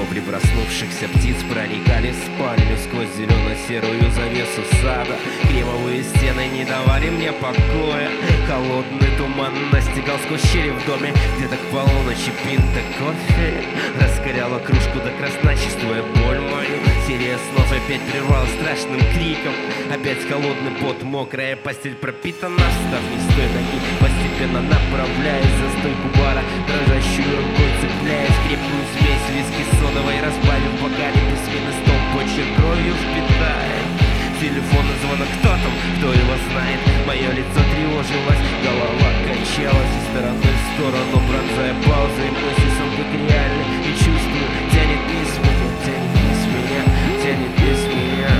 Вопли проснувшихся птиц проникали в спальню сквозь зелено-серую завесу сада. Кремовые стены не давали мне покоя. Холодный туман настигал сквозь щели в доме. Где-то к полуночи пинта кофе раскоряла кружку до красна, чувствуя боль мою. Серия снов опять прервалась страшным криком. Опять холодный пот, мокрая постель пропитана. Встав не с той ноги, постепенно направляясь за стойку бара, дрожащую рукой цепляясь крепкую смесь виски содовой, разбавив бокале письменный стол, почерк кровью впитает. Телефонный звонок, кто там, кто его знает. Мое лицо тревожилось, голова качалась из стороны в сторону, пронзая паузы и мысли сам как реально. И чувствую, тянет вниз меня, тянет вниз меня, тянет вниз меня.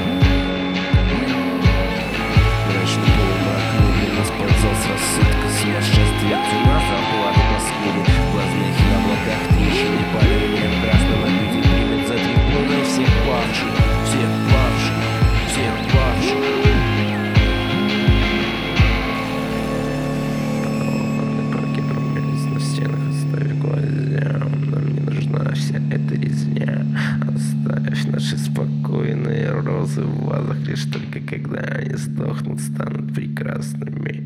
Мрачный полумрак медленно сползал с рассудка. Сумасшествие цена зарплата на скуле. В глазных яблоках трещины поления красного люди примет за трибуной всех павших, всех павших, всех павших. Парки промелись на стенах, оставив глазам. Нам не нужна вся эта резня. Оставь наши спокойные розы в вазах. Лишь только когда они сдохнут, станут прекрасными.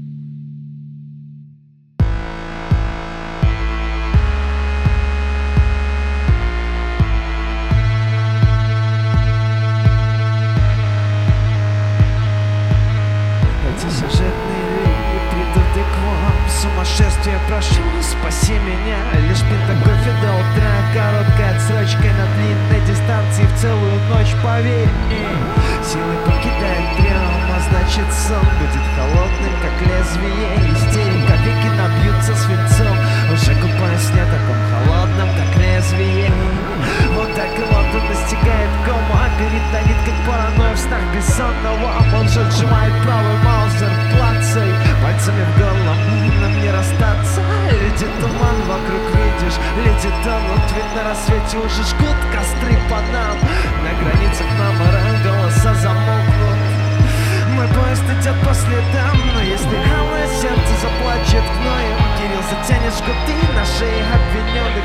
Сюжетные линии придут и к вам. Сумасшествие, прошу, спаси меня. Лишь пинта кофе до утра, короткая отсрочка на длинной дистанции в целую ночь, поверь мне. Силы покидает дрем, а значит сон будет холодным, как лезвие. Истерика, веки набьются свинцом. Уже купаюсь в таком холодном, как лезвие. Вот так вот он достигает кома, перетонит, как паранойя в снах бессонного. Он же сжимает правый маузер, клацай пальцами в горло, нам не расстаться. Летит туман вокруг, видишь, летит тонут. Ведь на рассвете уже жгут костры по нам. На границах номера голоса замолкнут. Мой поезд идет по следам, но если хамое сердце заплачет гноем, Кирилл, затянешь жгуты на шее обвиненных.